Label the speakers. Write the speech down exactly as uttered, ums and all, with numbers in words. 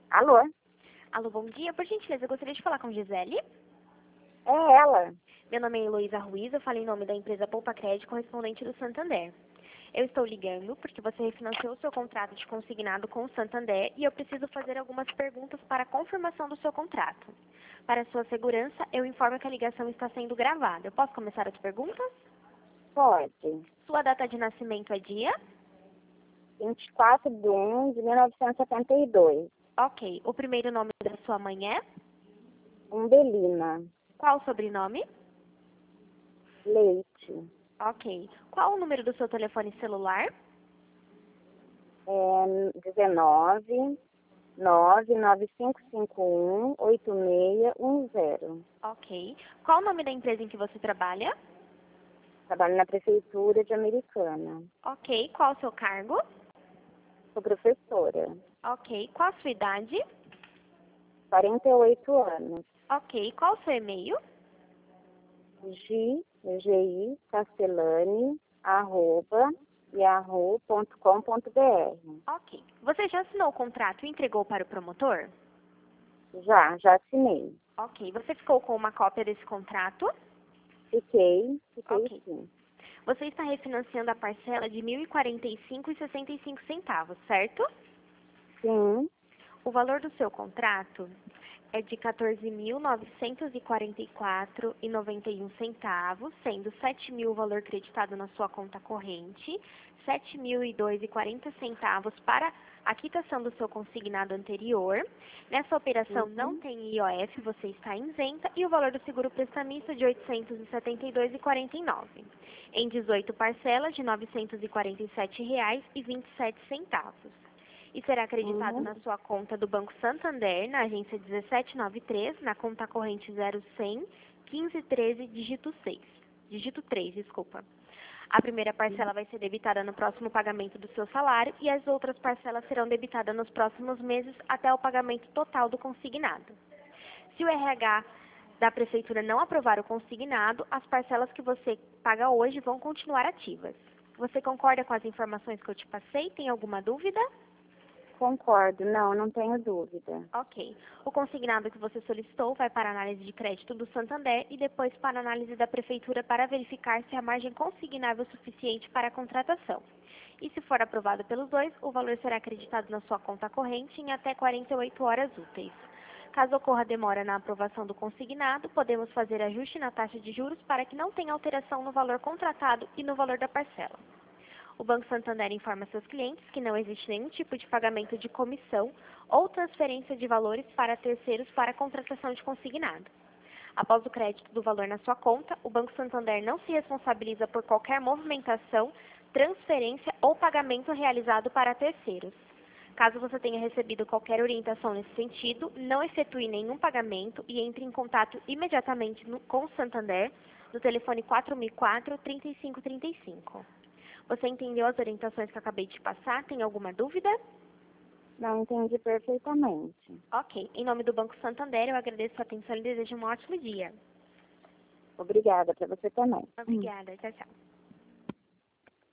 Speaker 1: Alô?
Speaker 2: Alô, bom dia. Por gentileza, eu gostaria de falar com Gisele.
Speaker 1: É ela.
Speaker 2: Meu nome é Heloísa Ruiz, eu falo em nome da empresa Poupa Crédito, correspondente do Santander. Eu estou ligando porque você refinanciou o seu contrato de consignado com o Santander e eu preciso fazer algumas perguntas para a confirmação do seu contrato. Para sua segurança, eu informo que a ligação está sendo gravada. Eu posso começar as perguntas?
Speaker 1: Pode.
Speaker 2: Sua data de nascimento é dia?
Speaker 1: vinte e quatro de um de mil novecentos e setenta e dois.
Speaker 2: Ok. O primeiro nome da sua mãe é?
Speaker 1: Umbelina.
Speaker 2: Qual o sobrenome?
Speaker 1: Leite.
Speaker 2: Ok. Qual o número do seu telefone celular?
Speaker 1: É dezenove, nove nove cinco cinco um, oito seis um zero.
Speaker 2: Ok. Qual o nome da empresa em que você trabalha?
Speaker 1: Trabalho na prefeitura de Americana.
Speaker 2: Ok. Qual o seu cargo?
Speaker 1: Sou professora.
Speaker 2: Ok. Qual a sua idade?
Speaker 1: quarenta e oito anos.
Speaker 2: Ok. Qual o seu e-mail?
Speaker 1: G, G I, Castellani, arroba, yahoo ponto com ponto br.
Speaker 2: Ok. Você já assinou o contrato e entregou para o promotor?
Speaker 1: Já, já assinei.
Speaker 2: Ok. Você ficou com uma cópia desse contrato?
Speaker 1: Fiquei, fiquei
Speaker 2: Ok.
Speaker 1: sim.
Speaker 2: Você está refinanciando a parcela de mil e quarenta e cinco reais e sessenta e cinco centavos, certo?
Speaker 1: Sim.
Speaker 2: O valor do seu contrato é de quatorze mil novecentos e quarenta e quatro reais e noventa e um centavos, sendo sete mil o valor creditado na sua conta corrente, sete mil e dois reais e quarenta centavos para a quitação do seu consignado anterior. Nessa operação não
Speaker 1: Uhum.
Speaker 2: tem I O F, você está isenta, e o valor do seguro prestamista de oitocentos e setenta e dois reais e quarenta e nove centavos, em dezoito parcelas de novecentos e quarenta e sete reais e vinte e sete centavos. E será acreditado
Speaker 1: Uhum.
Speaker 2: na sua conta do Banco Santander, na agência dezessete noventa e três, na conta corrente zero cem, quinze treze, dígito seis. Dígito três, desculpa. A primeira parcela vai ser debitada no próximo pagamento do seu salário e as outras parcelas serão debitadas nos próximos meses até o pagamento total do consignado. Se o R H da Prefeitura não aprovar o consignado, as parcelas que você paga hoje vão continuar ativas. Você concorda com as informações que eu te passei? Tem alguma dúvida?
Speaker 1: Concordo, não, não tenho dúvida.
Speaker 2: Ok. O consignado que você solicitou vai para a análise de crédito do Santander e depois para a análise da Prefeitura para verificar se a margem consignável é suficiente para a contratação. E se for aprovado pelos dois, o valor será acreditado na sua conta corrente em até quarenta e oito horas úteis. Caso ocorra demora na aprovação do consignado, podemos fazer ajuste na taxa de juros para que não tenha alteração no valor contratado e no valor da parcela. O Banco Santander informa seus clientes que não existe nenhum tipo de pagamento de comissão ou transferência de valores para terceiros para a contratação de consignado. Após o crédito do valor na sua conta, o Banco Santander não se responsabiliza por qualquer movimentação, transferência ou pagamento realizado para terceiros. Caso você tenha recebido qualquer orientação nesse sentido, não efetue nenhum pagamento e entre em contato imediatamente no, com o Santander no telefone quatro mil e quatro, trinta e cinco trinta e cinco. Você entendeu as orientações que eu acabei de passar? Tem alguma dúvida?
Speaker 1: Não entendi perfeitamente.
Speaker 2: Ok. Em nome do Banco Santander, eu agradeço a atenção e desejo um ótimo dia.
Speaker 1: Obrigada para você também.
Speaker 2: Obrigada. Tchau, tchau.